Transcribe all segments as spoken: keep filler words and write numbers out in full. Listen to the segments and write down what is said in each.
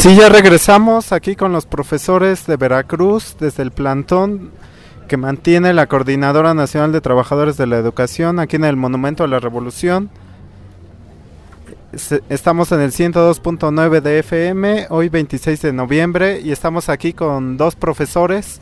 Sí, ya regresamos aquí con los profesores de Veracruz desde el plantón que mantiene la Coordinadora Nacional de Trabajadores de la Educación aquí en el Monumento a la Revolución. Estamos en el ciento dos punto nueve de F M, hoy veintiséis de noviembre, y estamos aquí con dos profesores.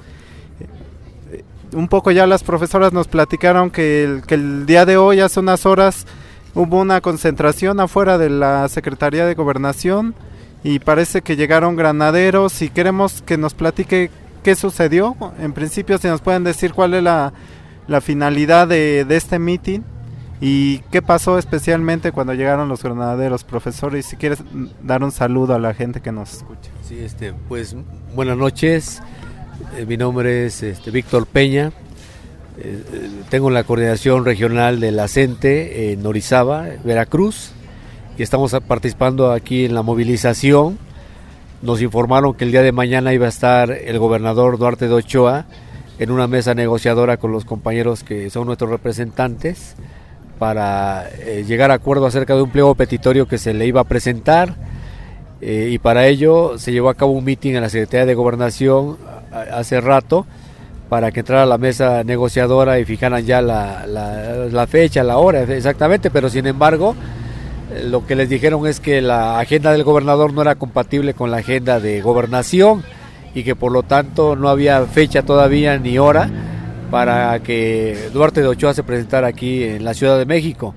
Un poco ya las profesoras nos platicaron que el, que el día de hoy, hace unas horas, hubo una concentración afuera de la Secretaría de Gobernación y parece que llegaron granaderos, y queremos que nos platique qué sucedió. En principio, si nos pueden decir cuál es la, la finalidad de, de este meeting y qué pasó especialmente cuando llegaron los granaderos, profesor, y si quieres dar un saludo a la gente que nos escucha. Sí, este, pues buenas noches. Eh, mi nombre es este, Víctor Peña. Eh, tengo la coordinación regional de la CENTE en Orizaba, Veracruz, y estamos participando aquí en la movilización. Nos informaron que el día de mañana iba a estar el gobernador Duarte de Ochoa en una mesa negociadora con los compañeros que son nuestros representantes para eh, llegar a acuerdo acerca de un pliego petitorio que se le iba a presentar, eh, y para ello se llevó a cabo un meeting en la Secretaría de Gobernación hace rato para que entrara a la mesa negociadora y fijaran ya la, la, la fecha, la hora exactamente, pero sin embargo lo que les dijeron es que la agenda del gobernador no era compatible con la agenda de gobernación y que por lo tanto no había fecha todavía ni hora para que Duarte de Ochoa se presentara aquí en la Ciudad de México.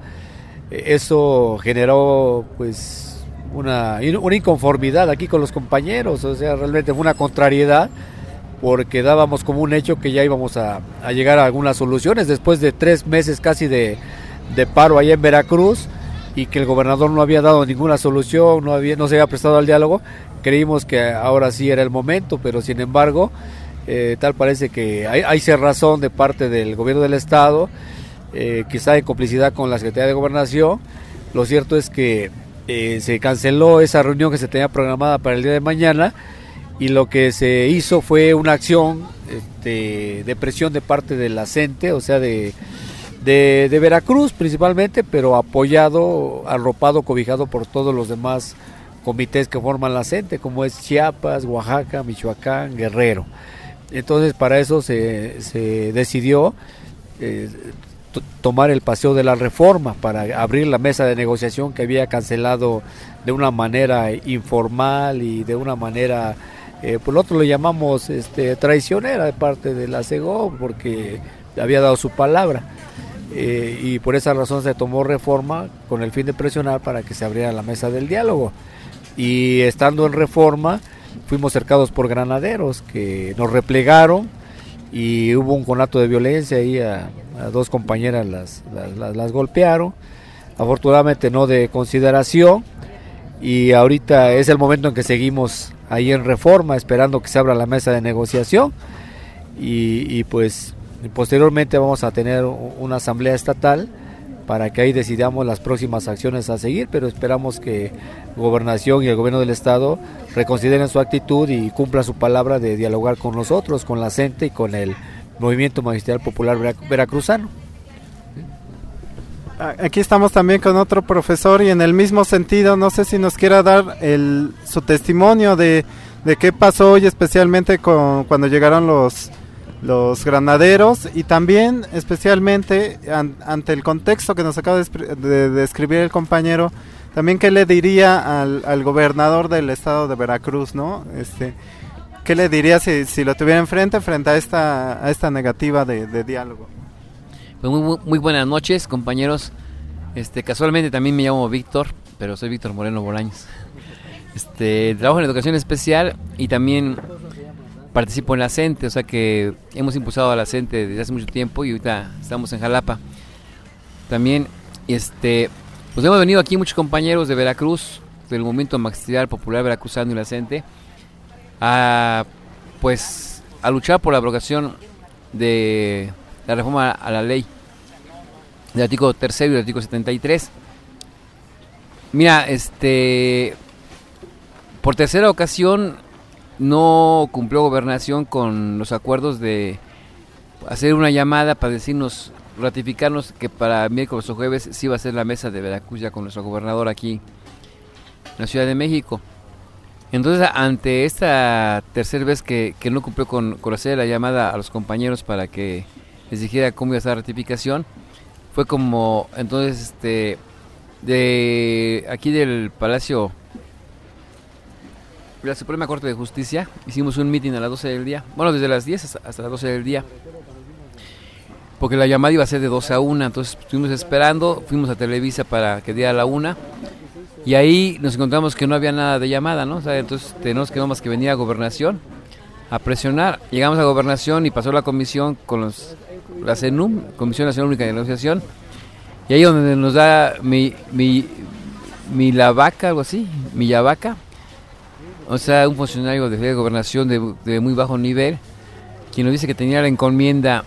Eso generó pues una, una inconformidad aquí con los compañeros, o sea, realmente fue una contrariedad, porque dábamos como un hecho que ya íbamos a, a llegar a algunas soluciones después de tres meses casi de, de paro allá en Veracruz, y que el gobernador no había dado ninguna solución, no, había, no se había prestado al diálogo. Creímos que ahora sí era el momento, pero sin embargo, eh, tal parece que hay, hay cerrazón de parte del gobierno del estado, eh, quizá en complicidad con la Secretaría de Gobernación. Lo cierto es que eh, se canceló esa reunión que se tenía programada para el día de mañana, y lo que se hizo fue una acción este, de presión de parte de la CENTE, o sea, de, de, de Veracruz principalmente, pero apoyado, arropado, cobijado por todos los demás comités que forman la CENTE, como es Chiapas, Oaxaca, Michoacán, Guerrero. Entonces, para eso se, se decidió eh, t- tomar el paseo de la reforma para abrir la mesa de negociación que había cancelado de una manera informal y de una manera... Eh, por lo otro lo llamamos este, traicionera de parte de la SEGO, porque había dado su palabra, eh, y por esa razón se tomó reforma con el fin de presionar para que se abriera la mesa del diálogo. Y estando en reforma fuimos cercados por granaderos que nos replegaron, y hubo un conato de violencia y a, a dos compañeras las, las, las, las golpearon, afortunadamente no de consideración, y ahorita es el momento en que seguimos ahí en reforma esperando que se abra la mesa de negociación, y, y pues posteriormente vamos a tener una asamblea estatal para que ahí decidamos las próximas acciones a seguir, pero esperamos que Gobernación y el gobierno del estado reconsideren su actitud y cumplan su palabra de dialogar con nosotros, con la CENTE y con el Movimiento Magisterial Popular Veracruzano. Aquí estamos también con otro profesor, y en el mismo sentido, no sé si nos quiera dar el, su testimonio de, de qué pasó hoy, especialmente con, cuando llegaron los, los granaderos, y también especialmente an, ante el contexto que nos acaba de, de, de describir el compañero, también qué le diría al, al gobernador del estado de Veracruz, ¿no? Este, ¿qué le diría si, si lo tuviera enfrente frente a esta, a esta negativa de, de diálogo? Pues muy, muy, muy buenas noches, compañeros. Este, casualmente también me llamo Víctor, pero soy Víctor Moreno Bolaños. Este, trabajo en educación especial y también participo en la CENTE, o sea que hemos impulsado a la CENTE desde hace mucho tiempo y ahorita estamos en Jalapa. También, este, pues hemos venido aquí muchos compañeros de Veracruz, del Movimiento Magisterial Popular Veracruzano y la CENTE, a, pues, a luchar por la abrogación de la reforma a la ley del artículo tercero y del artículo setenta y tres. Mira, este, por tercera ocasión no cumplió Gobernación con los acuerdos de hacer una llamada para decirnos, ratificarnos que para miércoles o jueves sí va a ser la mesa de Veracruz ya con nuestro gobernador aquí en la Ciudad de México. Entonces, ante esta tercera vez que, que no cumplió con, con hacer la llamada a los compañeros para que les dijera cómo iba a estar la ratificación, fue como, entonces, este, de aquí del Palacio de la Suprema Corte de Justicia, hicimos un meeting a las doce del día, bueno, desde las diez hasta, hasta las doce del día, porque la llamada iba a ser de doce a una, entonces estuvimos esperando, fuimos a Televisa para que diera la una, y ahí nos encontramos que no había nada de llamada, ¿no? O sea, entonces tenemos que más que venir a Gobernación a presionar. Llegamos a Gobernación y pasó la comisión con los, la CENUM, Comisión Nacional Única de Negociación, y ahí donde nos da mi, mi, mi la vaca, algo así, mi vaca, o sea, un funcionario de Gobernación de, de muy bajo nivel, quien nos dice que tenía la encomienda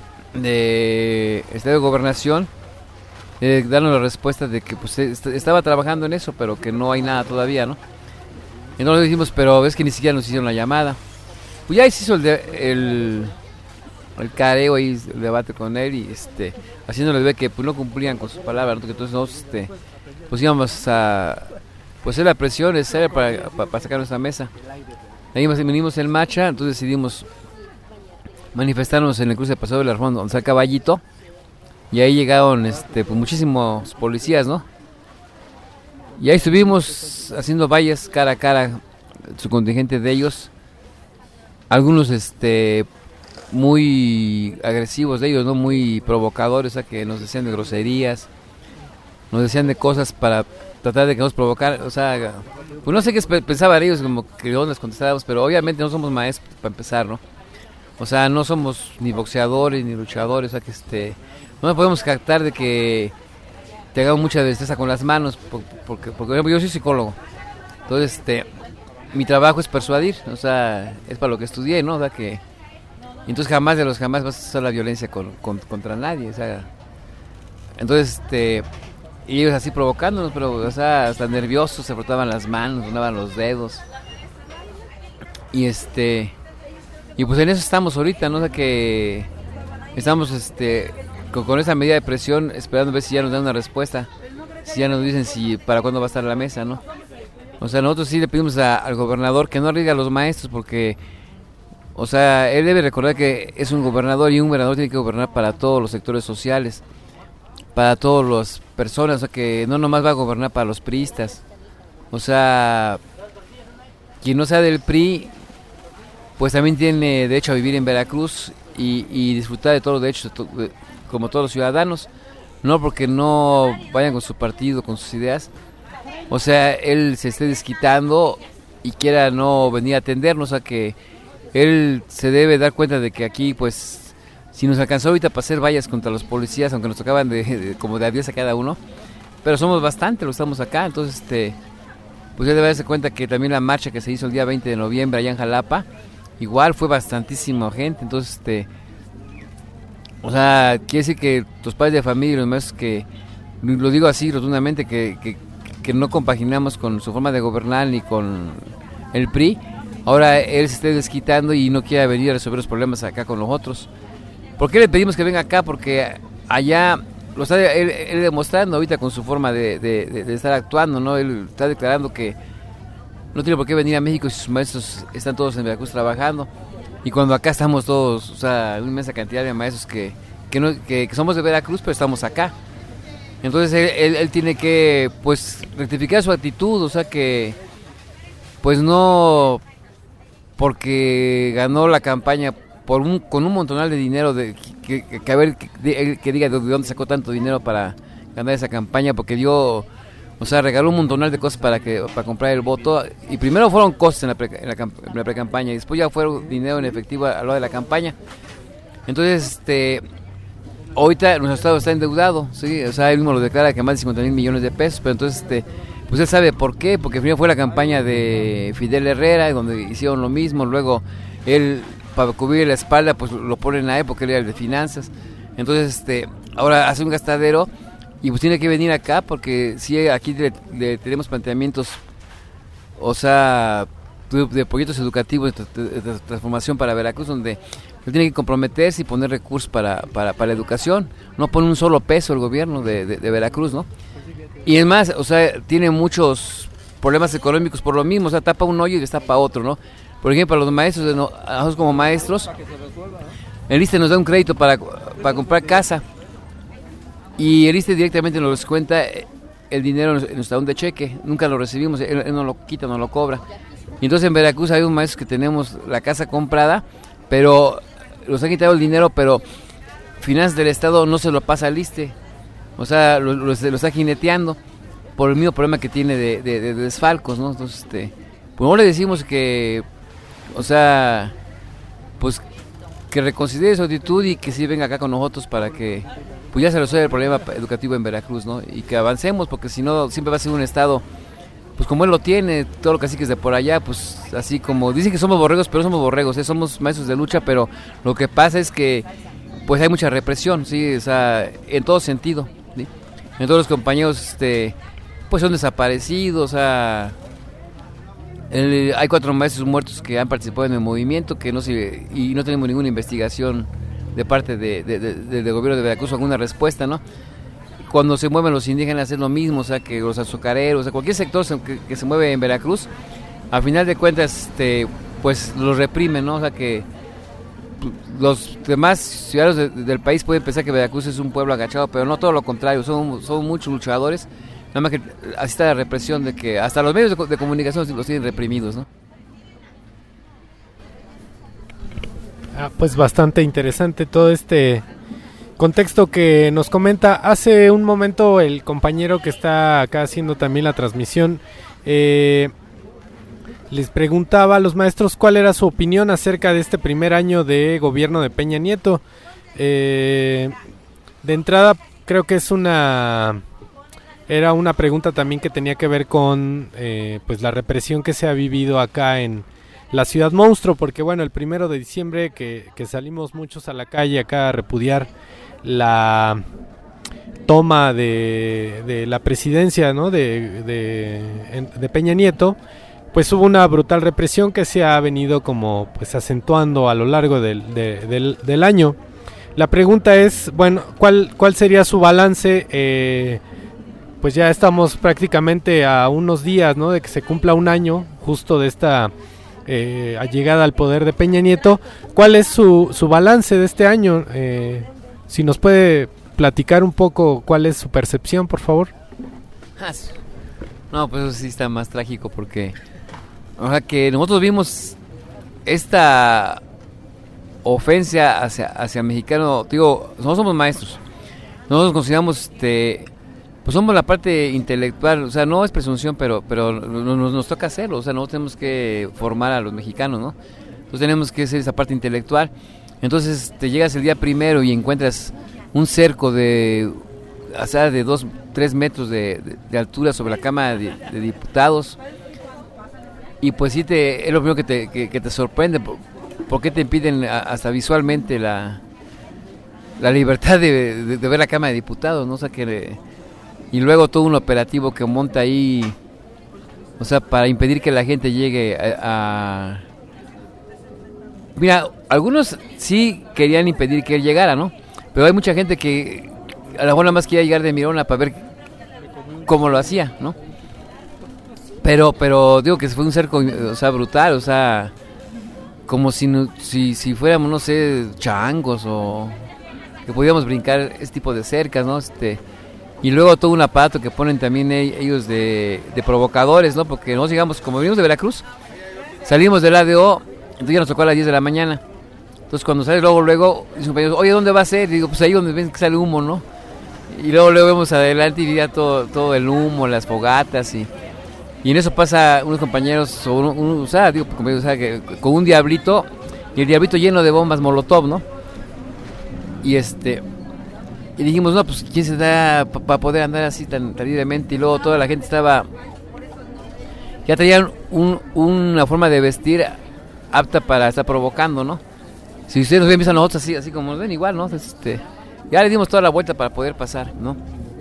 de Estado de Gobernación, de darnos la respuesta de que pues est- estaba trabajando en eso, pero que no hay nada todavía, ¿no? Y no le dijimos, pero ves que ni siquiera nos hicieron la llamada. Pues ya se hizo el, de, el, el careo ahí, el debate con él, y este, haciéndoles ver que pues no cumplían con sus palabras, ¿no? Que entonces nos, este, pues íbamos a pues hacer la presión necesaria para, para, para sacar nuestra mesa. Ahí venimos en marcha, entonces decidimos manifestarnos en el cruce de Paseo de la Reforma, donde está Caballito, y ahí llegaron este, pues, muchísimos policías, ¿no? Y ahí estuvimos haciendo vallas cara a cara, su contingente de ellos, algunos este muy agresivos de ellos, ¿no? Muy provocadores, o sea, que nos decían de groserías, nos decían de cosas para tratar de que nos provocar, o sea, pues no sé qué pensaban ellos, como que no les contestábamos, pero obviamente no somos maestros para empezar, ¿no? O sea, no somos ni boxeadores ni luchadores, o sea que este no podemos captar de que tengamos mucha destreza con las manos, porque, porque yo soy psicólogo, entonces este mi trabajo es persuadir, o sea, es para lo que estudié, ¿no? O sea que entonces jamás de los jamás vas a usar la violencia con, con, contra nadie, o sea, entonces este y ellos así provocándonos, pero o sea, hasta nerviosos, se frotaban las manos, sonaban los dedos, y este y pues en eso estamos ahorita, ¿no? O sea que estamos este con, con esa medida de presión esperando a ver si ya nos dan una respuesta, si ya nos dicen si para cuándo va a estar la mesa, ¿no? O sea, nosotros sí le pedimos a, al gobernador que no arriesgue a los maestros, porque, o sea, él debe recordar que es un gobernador, y un gobernador tiene que gobernar para todos los sectores sociales, para todas las personas, o sea, que no nomás va a gobernar para los priistas. O sea, quien no sea del P R I, pues también tiene derecho a vivir en Veracruz y, y disfrutar de todos los derechos, como todos los ciudadanos, no porque no vayan con su partido, con sus ideas. O sea, él se esté desquitando y quiera no venir a atendernos, o sea que él se debe dar cuenta de que aquí, pues, si nos alcanzó ahorita para hacer vallas contra los policías, aunque nos tocaban de, de como de a diez a cada uno, pero somos bastante, lo estamos acá, entonces, este, pues él debe darse cuenta que también la marcha que se hizo el día veinte de noviembre allá en Jalapa, igual fue bastantísima gente, entonces, este, o sea, quiere decir que los padres de familia y los maestros que, lo digo así rotundamente, que, que que no compaginamos con su forma de gobernar ni con el P R I, ahora él se esté desquitando y no quiere venir a resolver los problemas acá con nosotros. ¿Por qué le pedimos que venga acá? Porque allá lo está él, él demostrando ahorita con su forma de, de, de, de estar actuando, ¿no? Él está declarando que no tiene por qué venir a México si sus maestros están todos en Veracruz trabajando, y cuando acá estamos todos, o sea, una inmensa cantidad de maestros que, que, no, que, que somos de Veracruz, pero estamos acá. Entonces él, él, él tiene que, pues, rectificar su actitud, o sea que, pues no, porque ganó la campaña por un, con un montonal de dinero, de que, que, que a ver, que, que diga de dónde sacó tanto dinero para ganar esa campaña, porque dio, o sea, regaló un montonal de cosas para que para comprar el voto, y primero fueron costos en la, pre, en la, en la pre-campaña, y después ya fueron dinero en efectivo a lo de la campaña. Entonces, este... ahorita nuestro estado está endeudado, sí, o sea, él mismo lo declara que más de cincuenta mil millones de pesos, pero entonces, este, pues él sabe por qué, porque primero fue la campaña de Fidel Herrera, donde hicieron lo mismo, luego él, para cubrir la espalda, pues lo ponen a él, porque él era el de finanzas, entonces, este, ahora hace un gastadero, y pues tiene que venir acá, porque sí, aquí le, le tenemos planteamientos, o sea, de, de proyectos educativos de, de, de transformación para Veracruz, donde él tiene que comprometerse y poner recursos para, para, para la educación, no pone un solo peso el gobierno de, de, de Veracruz, ¿no? Y es más, o sea, tiene muchos problemas económicos por lo mismo, o sea, tapa un hoyo y destapa otro, ¿no? Por ejemplo, a los maestros, a nosotros como maestros, el ISSSTE nos da un crédito para, para comprar casa y el ISSSTE directamente nos descuenta el dinero en nuestro talón de cheque, nunca lo recibimos, él, él no lo quita, no lo cobra. Y entonces en Veracruz hay unos maestros que tenemos la casa comprada, pero nos han quitado el dinero, pero Finanzas del Estado no se lo pasa al ISSSTE, o sea, lo, lo, lo está jineteando por el mismo problema que tiene de, de, de desfalcos, ¿no? Entonces, este, pues no le decimos que, o sea, pues que reconsidere su actitud y que sí venga acá con nosotros para que pues ya se resuelva el problema educativo en Veracruz, ¿no? Y que avancemos, porque si no siempre va a ser un estado, pues como él lo tiene, todo lo caciques de por allá, pues así como, dicen que somos borregos, pero no somos borregos, ¿eh? Somos maestros de lucha, pero lo que pasa es que pues hay mucha represión, sí, o sea, en todo sentido, ¿sí? En todos los compañeros, este, pues son desaparecidos, o sea, el, hay cuatro maestros muertos que han participado en el movimiento, que no se, y no tenemos ninguna investigación de parte de, de, de, de, del gobierno de Veracruz, alguna respuesta, ¿no? Cuando se mueven los indígenas es lo mismo, o sea, que los azucareros, o sea, cualquier sector que, que se mueve en Veracruz, a final de cuentas, este, pues los reprimen, ¿no? O sea, que los demás ciudadanos de, del país pueden pensar que Veracruz es un pueblo agachado, pero no, todo lo contrario, son, son muchos luchadores, nada más que así está la represión de que hasta los medios de, de comunicación los tienen reprimidos, ¿no? Ah, pues bastante interesante todo este contexto que nos comenta. Hace un momento el compañero que está acá haciendo también la transmisión eh, les preguntaba a los maestros cuál era su opinión acerca de este primer año de gobierno de Peña Nieto. Eh, de entrada creo que es una era una pregunta también que tenía que ver con eh, pues la represión que se ha vivido acá en la ciudad monstruo, porque bueno, el primero de diciembre que, que salimos muchos a la calle acá a repudiar la toma de, de la presidencia, ¿no? de, de, de Peña Nieto, pues hubo una brutal represión que se ha venido como pues acentuando a lo largo del, de, del, del año. La pregunta es, bueno, ¿cuál, cuál sería su balance? Eh, pues ya estamos prácticamente a unos días, ¿no? de que se cumpla un año justo de esta eh, llegada al poder de Peña Nieto. ¿Cuál es su, su balance de este año? Eh, si nos puede platicar un poco cuál es su percepción, por favor. No, pues eso sí está más trágico porque, o sea, que nosotros vimos esta ofensa hacia hacia mexicano, digo, nosotros somos maestros, nosotros consideramos, este, pues somos la parte intelectual, o sea, no es presunción, pero pero nos, nos toca hacerlo, o sea, nosotros tenemos que formar a los mexicanos, ¿no? Entonces tenemos que hacer esa parte intelectual. Entonces te llegas el día primero y encuentras un cerco de, o sea, de dos, tres metros de, de, de altura sobre la Cámara de, de Diputados, y pues sí te, es lo primero que te, que, que te sorprende, por, por qué te impiden hasta visualmente la, la libertad de, de, de ver la Cámara de Diputados, ¿no? O sea, que, y luego todo un operativo que monta ahí, o sea, para impedir que la gente llegue a, a mira, algunos sí querían impedir que él llegara, ¿no? Pero hay mucha gente que a la mejor nada más quería llegar de Mirona para ver cómo lo hacía, ¿no? Pero, pero digo que fue un cerco, o sea, brutal, o sea, como si, si, si fuéramos, no sé, changos o que podíamos brincar este tipo de cercas, ¿no? Este, y luego todo un aparato que ponen también ellos de, de provocadores, ¿no? Porque nosotros llegamos, como venimos de Veracruz, salimos del A D O, entonces ya nos tocó a las diez de la mañana. Entonces cuando sale luego, luego, dicen compañeros, oye, ¿dónde va a ser? Y digo, pues ahí donde ven que sale humo, ¿no? Y luego luego vemos adelante y ya todo, todo el humo, las fogatas y, y en eso pasa unos compañeros, o, un, un, o sea, digo, o sea, que, con un diablito, y el diablito lleno de bombas molotov, ¿no? Y este, y dijimos, no, pues ¿quién se da para pa poder andar así tan, tan libremente? Y luego toda la gente estaba, ya traían un, una forma de vestir apta para estar provocando, ¿no? Si ustedes nos ven, empiezan nosotros así, así como nos ven igual, ¿no? Este, ya le dimos toda la vuelta para poder pasar, ¿no?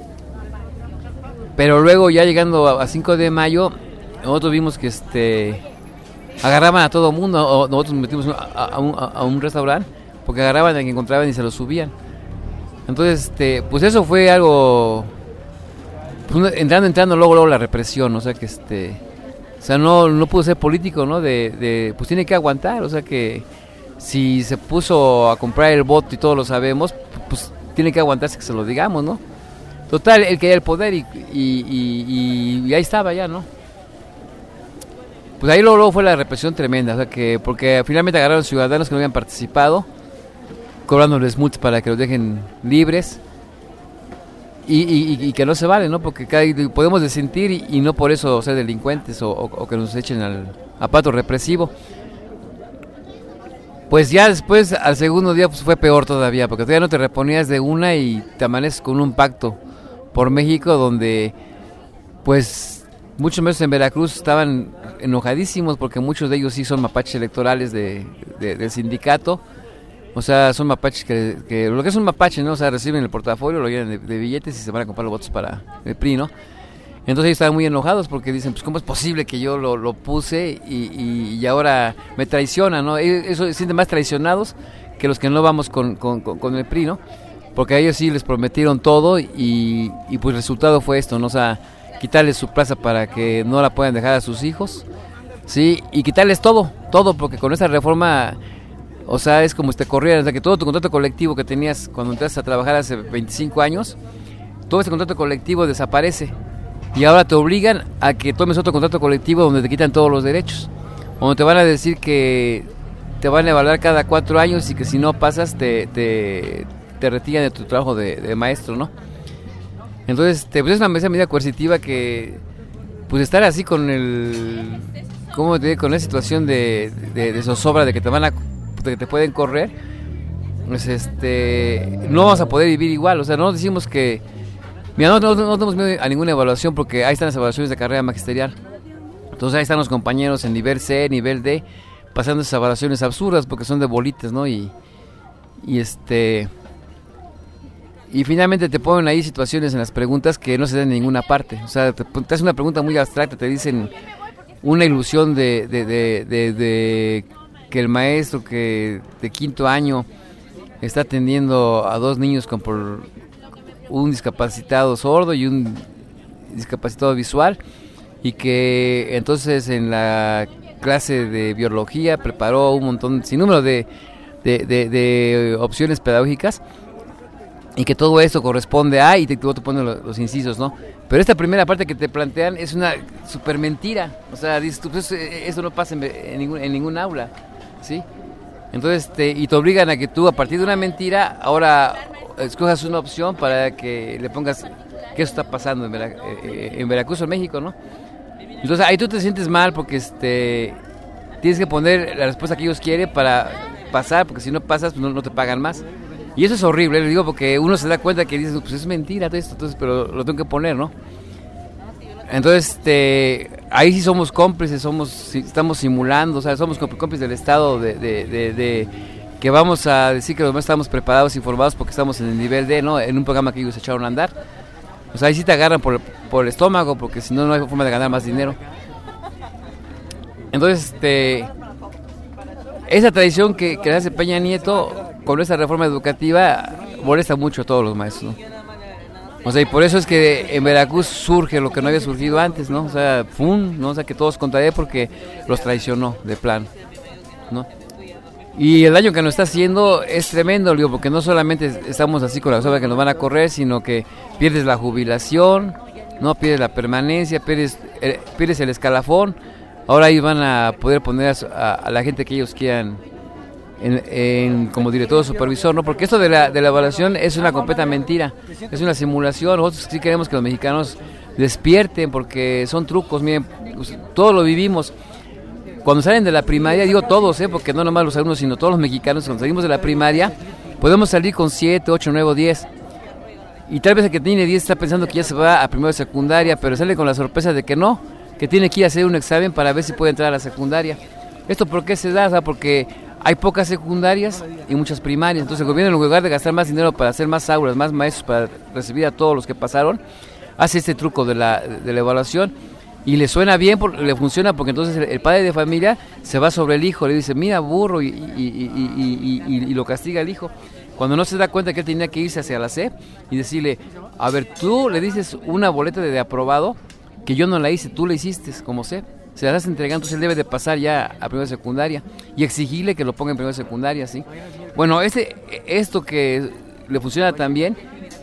Pero luego ya llegando a, a cinco de mayo, nosotros vimos que este agarraban a todo mundo, o nosotros nos metimos a, a, un, a un restaurante, porque agarraban a quien encontraban y se lo subían. Entonces, este, pues eso fue algo, pues, entrando, entrando luego, luego la represión, o sea que este... O sea, no, no pudo ser político, ¿no? De, de, pues tiene que aguantar, o sea que si se puso a comprar el voto y todos lo sabemos, pues tiene que aguantarse que se lo digamos, ¿no? Total, él quería el poder y, y, y, y ahí estaba ya, ¿no? Pues ahí luego, luego fue la represión tremenda, o sea que, porque finalmente agarraron ciudadanos que no habían participado, cobrándoles multas para que los dejen libres. Y, y, y que no se vale, ¿no? Porque cada, podemos disentir y, y no por eso ser delincuentes o, o, o que nos echen al aparato represivo. Pues ya después, al segundo día, pues fue peor todavía, porque todavía no te reponías de una y te amaneces con un pacto por México donde, pues, muchos meses en Veracruz estaban enojadísimos porque muchos de ellos sí son mapaches electorales de, de, del sindicato. O sea, son mapaches que, que, lo que es un mapache, ¿no? O sea, reciben el portafolio, lo llenan de, de billetes y se van a comprar los votos para el P R I, ¿no? Entonces ellos estaban muy enojados porque dicen, pues, ¿cómo es posible que yo lo, lo puse y, y, y ahora me traiciona, ¿no? Ellos, ellos se sienten más traicionados que los que no vamos con, con, con, con el P R I, ¿no? Porque a ellos sí les prometieron todo y, y pues el resultado fue esto, ¿no? O sea, quitarles su plaza para que no la puedan dejar a sus hijos, ¿sí? Y quitarles todo, todo, porque con esta reforma... O sea, es como si te corrieran, o sea, que todo tu contrato colectivo que tenías cuando entraste a trabajar hace veinticinco años, todo ese contrato colectivo desaparece. Y ahora te obligan a que tomes otro contrato colectivo donde te quitan todos los derechos. Donde te van a decir que te van a evaluar cada cuatro años y que si no pasas te, te, te retiran de tu trabajo de, de maestro, ¿no? Entonces, te, pues es una medida coercitiva que, pues estar así con el... ¿Cómo te digo? Con esa situación de, de, de zozobra, de que te van a... que te pueden correr, pues este, no vamos a poder vivir igual. O sea, no decimos que, mira, no, no, no tenemos miedo a ninguna evaluación porque ahí están las evaluaciones de carrera magisterial. Entonces ahí están los compañeros en nivel C, nivel D, pasando esas evaluaciones absurdas porque son de bolitas, ¿no? Y, y este, y finalmente te ponen ahí situaciones en las preguntas que no se dan en ninguna parte. O sea, te, te hacen una pregunta muy abstracta, te dicen una ilusión de, de, de, de, de que el maestro que de quinto año está atendiendo a dos niños con por un discapacitado sordo y un discapacitado visual, y que entonces en la clase de biología preparó un montón, sin número de, de, de, de opciones pedagógicas, y que todo esto corresponde a, y te, te ponen los, los incisos, ¿no? Pero esta primera parte que te plantean es una super mentira. O sea, dices tú, pues eso no pasa en, en, ningún, en ningún aula, ¿sí? Entonces, te, y te obligan a que tú, a partir de una mentira, ahora escojas una opción para que le pongas que eso está pasando en, Vera, eh, en Veracruz o en México, ¿no? Entonces, ahí tú te sientes mal porque este tienes que poner la respuesta que ellos quieren para pasar, porque si no pasas, pues no, no te pagan más. Y eso es horrible, le digo, porque uno se da cuenta que dices, pues es mentira todo esto, entonces, pero lo tengo que poner, ¿no? Entonces, este, ahí sí somos cómplices, somos, estamos simulando, o sea, somos cómplices del Estado de, de, de, de que vamos a decir que los demás estamos preparados, informados, porque estamos en el nivel D, ¿no? En un programa que ellos echaron a andar. O sea, ahí sí te agarran por, por el estómago, porque si no, no hay forma de ganar más dinero. Entonces, este, esa tradición que, que hace Peña Nieto con esta reforma educativa molesta mucho a todos los maestros, ¿no? O sea, y por eso es que en Veracruz surge lo que no había surgido antes, ¿no? O sea, ¡fum!, ¿no? O sea, que todos contra él porque los traicionó de plano, ¿no? Y el daño que nos está haciendo es tremendo, digo, porque no solamente estamos así con la sobra que nos van a correr, sino que pierdes la jubilación, ¿no? Pierdes la permanencia, pierdes, eh, pierdes el escalafón. Ahora ahí van a poder poner a, a, a la gente que ellos quieran En, en, como director o supervisor, ¿no? Porque esto de la, de la evaluación es una completa mentira, es una simulación. Nosotros sí queremos que los mexicanos despierten porque son trucos, miren, pues, todos lo vivimos. Cuando salen de la primaria, digo todos, ¿eh? Porque no nomás los alumnos, sino todos los mexicanos, cuando salimos de la primaria, podemos salir con siete, ocho, nueve o diez. Y tal vez el que tiene diez está pensando que ya se va a primero de secundaria, pero sale con la sorpresa de que no, que tiene que ir a hacer un examen para ver si puede entrar a la secundaria. ¿Esto por qué se da? O sea, porque hay pocas secundarias y muchas primarias. Entonces el gobierno, en lugar de gastar más dinero para hacer más aulas, más maestros, para recibir a todos los que pasaron, hace este truco de la, de la evaluación y le suena bien, porque, le funciona, porque entonces el, el padre de familia se va sobre el hijo, le dice, mira, burro, y, y, y, y, y, y, y lo castiga al hijo. Cuando no se da cuenta que él tenía que irse hacia la C y decirle, a ver, tú le dices una boleta de, de aprobado que yo no la hice, tú la hiciste como C. se las está entregando, entonces él debe de pasar ya a primera secundaria y exigirle que lo ponga en primera secundaria, ¿sí? Bueno, este, esto que le funciona tan bien,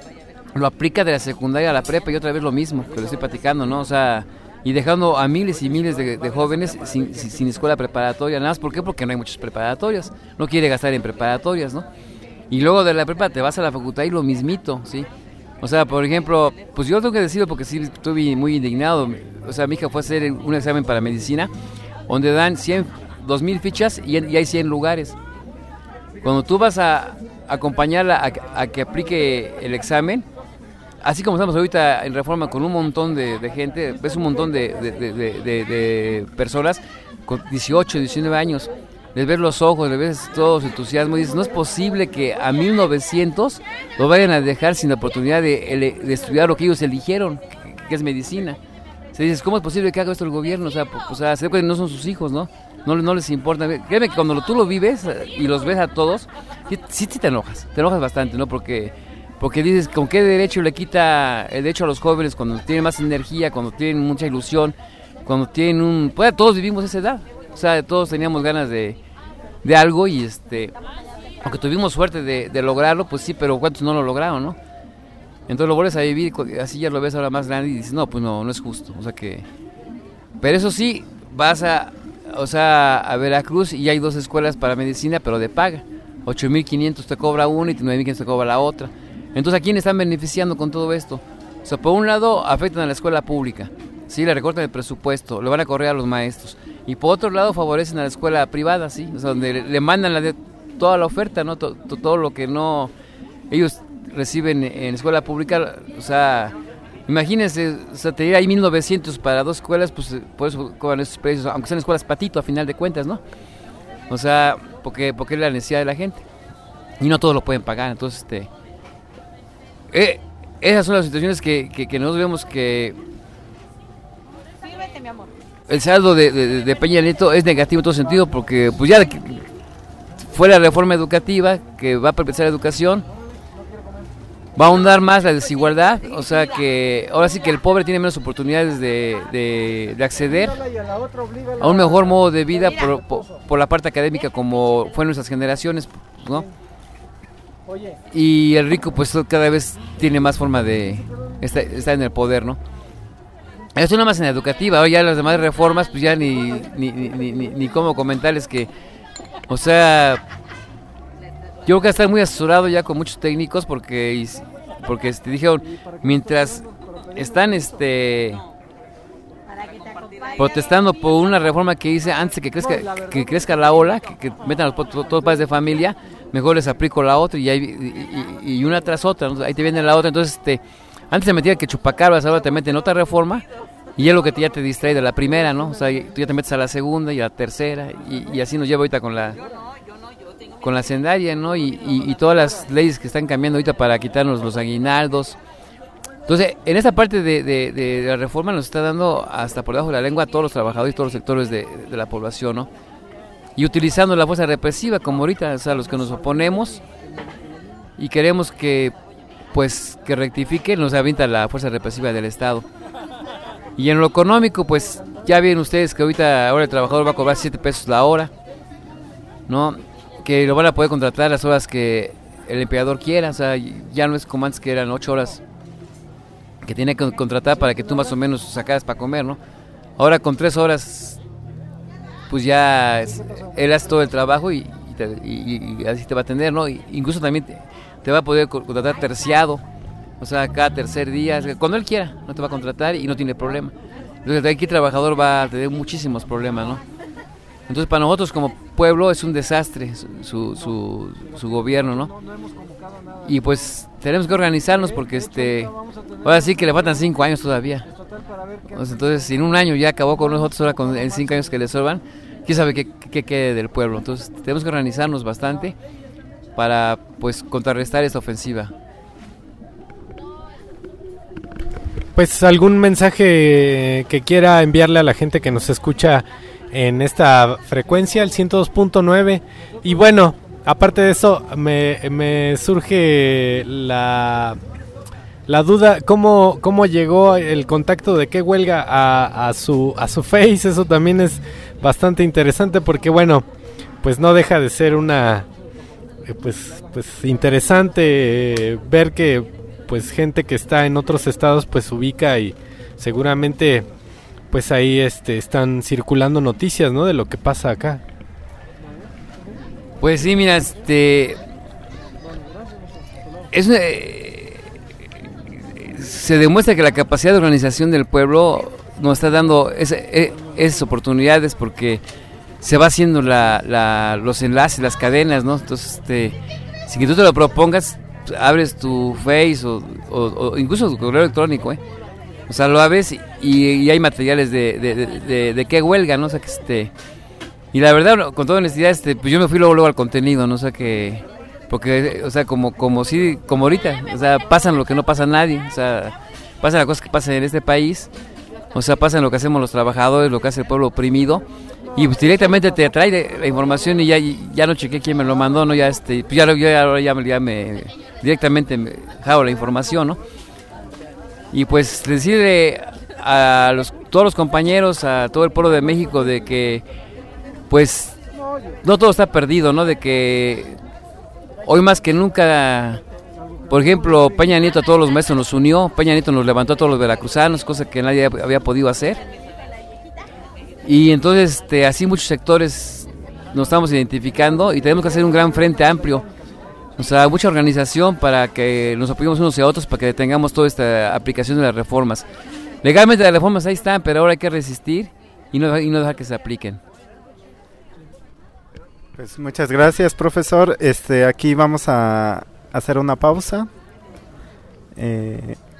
lo aplica de la secundaria a la prepa y otra vez lo mismo, que lo estoy platicando, ¿no? O sea, y dejando a miles y miles de, de jóvenes sin, sin, sin escuela preparatoria, nada más, ¿por qué? Porque no hay muchas preparatorias, no quiere gastar en preparatorias, ¿no? Y luego de la prepa te vas a la facultad y lo mismito, ¿sí? O sea, por ejemplo, pues yo tengo que decirlo porque sí estuve muy indignado. O sea, mi hija fue a hacer un examen para medicina donde dan cien, dos mil fichas y, y hay cien lugares. Cuando tú vas a acompañarla a, a que aplique el examen, así como estamos ahorita en Reforma con un montón de, de gente, ves un montón de, de, de, de, de, de personas con dieciocho, diecinueve años. Les ves los ojos, les ves todo su entusiasmo y dices, no es posible que a mil novecientos lo vayan a dejar sin la oportunidad de, de estudiar lo que ellos eligieron, que, que es medicina. Se dices, ¿cómo es posible que haga esto el gobierno? O sea, pues, o sea se ve que no son sus hijos, ¿no? No, no les importa. Créeme que cuando tú lo vives y los ves a todos, sí, sí te enojas, te enojas bastante, ¿no? Porque, porque dices, ¿con qué derecho le quita el derecho a los jóvenes cuando tienen más energía, cuando tienen mucha ilusión, cuando tienen un... Pues todos vivimos esa edad. O sea, todos teníamos ganas de, de algo y este, aunque tuvimos suerte de, de lograrlo, pues sí, pero ¿cuántos no lo lograron, no? Entonces lo vuelves a vivir, así ya lo ves ahora más grande y dices, no, pues no, no es justo, o sea que... Pero eso sí, vas a, o sea, a Veracruz y hay dos escuelas para medicina, pero de paga. ocho mil quinientos te cobra una y nueve mil quinientos te cobra la otra. Entonces, ¿a quién están beneficiando con todo esto? O sea, por un lado, afectan a la escuela pública, sí, le recortan el presupuesto, le van a correr a los maestros. Y por otro lado favorecen a la escuela privada, sí, o sea, donde le, le mandan la de, toda la oferta, ¿no? Todo, todo lo que no ellos reciben en escuela pública, o sea, imagínense, o sea, te dirá ahí mil novecientos para dos escuelas, pues por eso cobran esos precios, aunque sean escuelas patito a final de cuentas, ¿no? O sea, porque porque es la necesidad de la gente y no todos lo pueden pagar, entonces este eh, esas son las situaciones que, que, que nosotros vemos que mi amor. El saldo de, de, de Peña Nieto es negativo en todo sentido porque pues ya fue la reforma educativa que va a perpetuar la educación, va a ahondar más la desigualdad, o sea que ahora sí que el pobre tiene menos oportunidades de, de, de acceder a un mejor modo de vida por, por, por la parte académica como fue en nuestras generaciones, ¿no? Y el rico pues cada vez tiene más forma de estar, estar en el poder, ¿no? Eso nada más en la educativa, ahora ya las demás reformas, pues ya ni, ni, ni, ni, ni cómo comentarles que, o sea, yo creo que estar muy asesorado ya con muchos técnicos porque, porque este, dijeron, mientras están este protestando por una reforma que hice antes de que crezca, que crezca la ola, que, que metan los, todos los padres de familia, mejor les aplico la otra y, y, y, y una tras otra, ¿no? Ahí te viene la otra, entonces este... Antes se metía que chupacabras, ahora te meten otra reforma y es lo que te, ya te distrae de la primera, ¿no? O sea, tú ya te metes a la segunda y a la tercera y, y así nos lleva ahorita con la con la sendaria, ¿no? Y, y, y todas las leyes que están cambiando ahorita para quitarnos los aguinaldos. Entonces, en esta parte de, de, de la reforma nos está dando hasta por debajo de la lengua a todos los trabajadores y todos los sectores de, de la población, ¿no? Y utilizando la fuerza represiva, como ahorita, o sea, los que nos oponemos y queremos que pues que rectifique, nos avienta la fuerza represiva del Estado. Y en lo económico, pues ya ven ustedes que ahorita ahora el trabajador va a cobrar siete pesos la hora, ¿no? Que lo van a poder contratar las horas que el empleador quiera, o sea, ya no es como antes que eran ocho horas que tenía que contratar para que tú más o menos sacaras para comer, ¿no? Ahora con tres horas, pues ya es, él hace todo el trabajo y, y, te, y, y así te va a atender, ¿no? Y incluso también te, te va a poder contratar terciado, o sea, cada tercer día, cuando él quiera, no te va a contratar y no tiene problema. Entonces aquí el trabajador va a tener muchísimos problemas, ¿no? Entonces para nosotros como pueblo es un desastre su, su, su, su gobierno, ¿no? Y pues tenemos que organizarnos porque este ahora sí que le faltan cinco años todavía. Entonces si en un año ya acabó con nosotros, ahora con en cinco años que le sobran, quién sabe qué, qué quede del pueblo. Entonces tenemos que organizarnos bastante para pues contrarrestar esta ofensiva. Pues algún mensaje que quiera enviarle a la gente que nos escucha en esta frecuencia, el ciento dos punto nueve. Y bueno, aparte de eso, me, me surge la, la duda, ¿cómo, cómo llegó el contacto de Qué Huelga a, a, su, a su Face? Eso también es bastante interesante porque, bueno, pues no deja de ser una, eh, pues, pues interesante eh, ver que pues gente que está en otros estados pues ubica y seguramente pues ahí este están circulando noticias, ¿no? De lo que pasa acá. Pues sí, mira, este es eh, se demuestra que la capacidad de organización del pueblo nos está dando esa, esas oportunidades porque se va haciendo la, la, los enlaces, las cadenas, ¿no? Entonces, este, si que tú te lo propongas, abres tu Face o, o, o incluso tu correo electrónico, ¿eh? O sea, lo abres y, y hay materiales de, de, de, de, de Qué Huelga, ¿no? O sea, que este... Y la verdad, con toda honestidad, este, pues yo me fui luego, luego al contenido, ¿no? O sea, que... Porque, o sea, como, como si, como ahorita, o sea, pasan lo que no pasa a nadie, o sea, pasan las cosas que pasan en este país, o sea, pasan lo que hacemos los trabajadores, lo que hace el pueblo oprimido, y pues directamente te trae la información y ya, ya no chequé quién me lo mandó, ¿no? Ya, este, pues ya, ya, ya, ya me, directamente me jalo la información, ¿no? Y pues decirle a los, todos los compañeros, a todo el pueblo de México de que, pues, no todo está perdido, ¿no? De que hoy más que nunca, por ejemplo, Peña Nieto a todos los maestros nos unió, Peña Nieto nos levantó a todos los veracruzanos, cosa que nadie había podido hacer. Y entonces, este, así muchos sectores nos estamos identificando y tenemos que hacer un gran frente amplio. O sea, mucha organización para que nos apoyemos unos y a otros para que detengamos toda esta aplicación de las reformas. Legalmente las reformas ahí están, pero ahora hay que resistir y no, y no dejar que se apliquen. Pues muchas gracias, profesor. Este, aquí vamos a hacer una pausa. Eh,